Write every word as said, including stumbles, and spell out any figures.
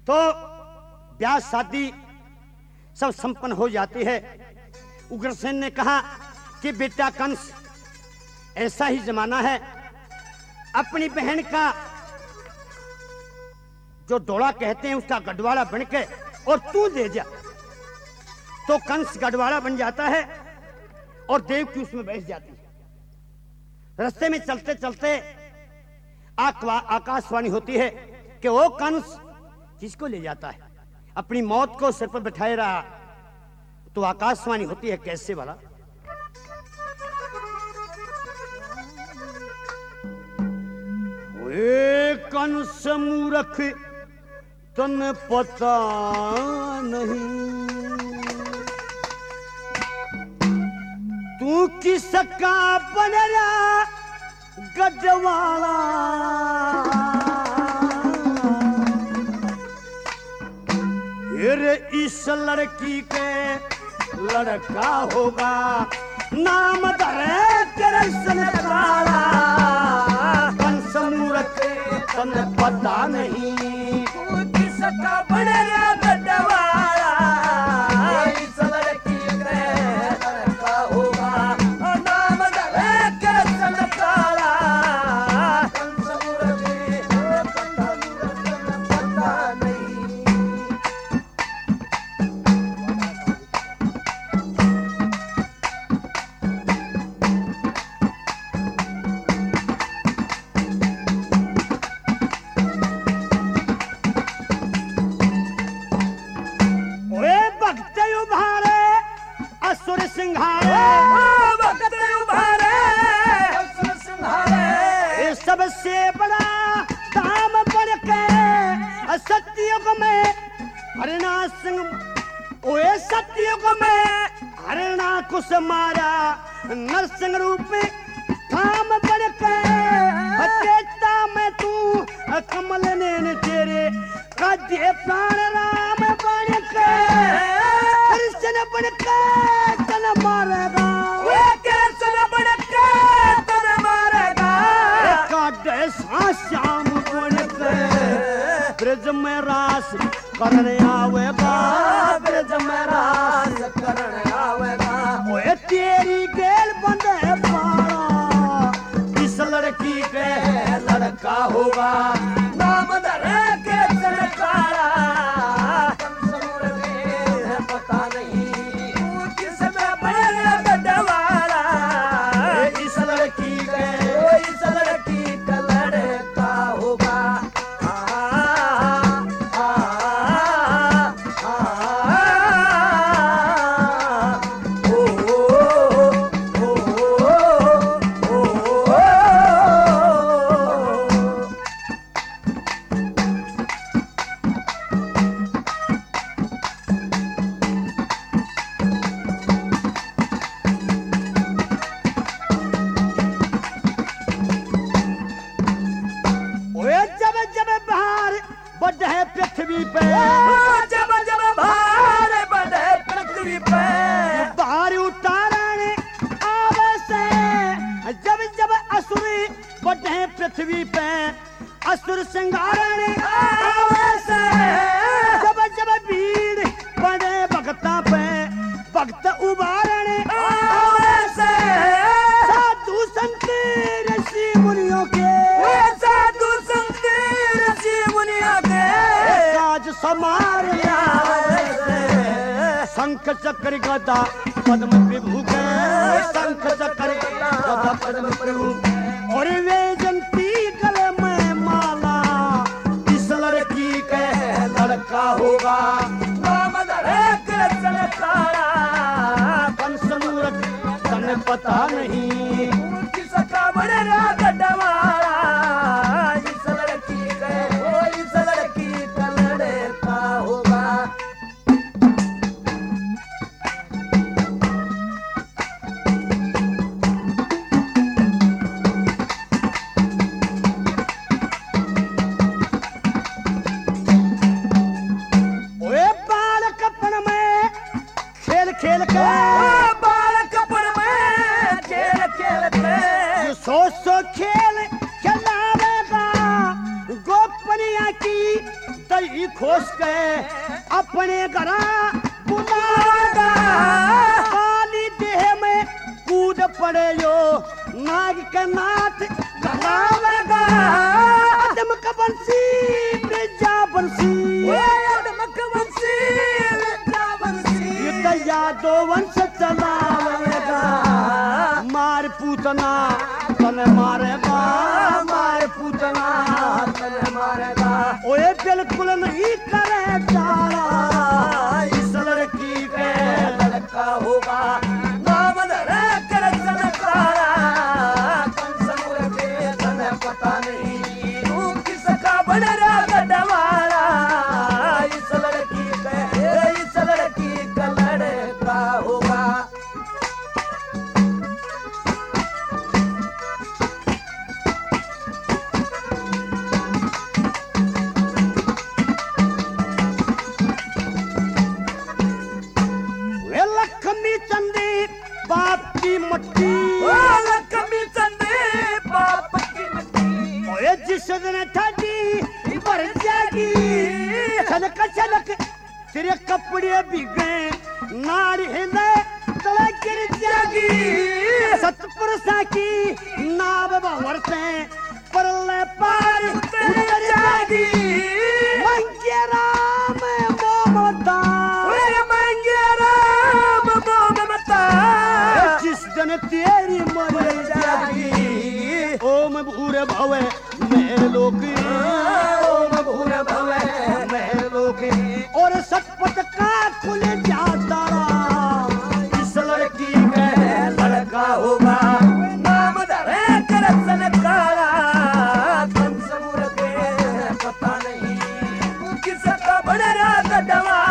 तो ब्याह शादी सब संपन्न हो जाती है। उग्रसेन ने कहा कि बेटा कंस, ऐसा ही जमाना है, अपनी बहन का जो डोला कहते हैं उसका गढ़वाड़ा बन के और तू दे जा। तो कंस गढ़वाड़ा बन जाता है और देवकी उसमें बैठ जाती है। रास्ते में चलते चलते आकाशवाणी होती है कि वो कंस किसको ले जाता है, अपनी मौत को सिर पर बैठाए रहा। तो आकाशवाणी होती है, कैसे वाला? ए कंस मूर्ख, तन पता नहीं तू किसका बन रहा गढ़वाला। इस लड़की के लड़का होगा, नाम धरे कृष्ण काला। कंस मूर्ख, तन पता नहीं किसका बनेगा गढ़वाला। इस लड़की के लड़का होगा, नाम धरे कृष्ण काला। कंस मूर्ख, तन पता नहीं। असुर सिंघारे, भक्त उभारे, असुर सिंघारे। सबसे बड़ा काम बढ़ के सत्युग में हरिणा सिंह, ओए सत्युग में हरिणा कुछ मारा। नरसिंह रूप में काम बढ़ के चेता में तू कमल ने तेरे कदे प्राण राम बन के कृष्ण बन के तन मारेगा। कृष्ण बन के तन मारेगा। काटे श्याम बन के ब्रज में रास करने आवेगा। ब्रज में रास करने आवेगा। ओए तेरी गेल बंदे पारा, इस लड़की के लड़का होगा, नाम धरे कृष्ण काला। पता नहीं किसमें बनेगा गढ़वाला। इस लड़की के इस लड़की का लड़का होगा। पृथ्वी पे जब जब भार बढ़े पृथ्वी पे, बाहर उतारने आवे से। जब जब असुर बढ़े पृथ्वी पे, असुर सिंगारने आवे से। जब जब भीड़ बढ़े भक्ता पे, भक्त उबारने आवे से। साधु संत ऋषि मुनियों के, साधु संत ऋषि मुनियों के समार शंख चक्र गदा पद्म प्रभु के। शंख चक्र गदा पद्म प्रभु और वैजंती गले में माला। इस लड़की के लड़का होगा, नाम धरे कृष्ण काला। कंस मूर्ख, तन पता नहीं किसका बनेगा गढ़वाला। इस लड़की के इस लड़की का लड़का होगा। ओए बालकपन में खेल खेल के, बालकपन में खेल खेल ई खोस के अपने घर बुलागा काली देह में कूद पड़े यो नाग के नाथ गलावेगा आदम का बंसी बेजा बंसी आदम का बंसी बेजा बंसी युद्ध यादो वंश चलावेगा मार पूतना तने मारेगा मार पूतना तने मारेगा ओए बिल्कुल नहीं करे जाड़ा इस लड़की के लड़का होगा नाम धरे कर जनकारा कंसमुर के तने पता नहीं तू किसका बन रहा गडवारा इस लड़की के इस लड़की का लड़का होगा बाप की मट्टी लक्ष्मी चंदे बाप की मट्टी ओए जिस दिन ठगी भर जाएगी छलक छलक तेरे कपड़े भीगे नार हिले तले गिर जाएगी सतपुरुषा की नाव भंवर से परले पार उतर जाएगी मंगे राम मोमता मंगे राम मोमता जिस दिन तेरी मर जाएगी ओम भूरे भवे मैं लोग ओम भूरे भवे मैं लोग और सतपथ का खुल जाता इस लड़की का लड़का होगा नाम धरे कर सनकारा कंसमुर के पता नहीं किसका बड़ा रात डवा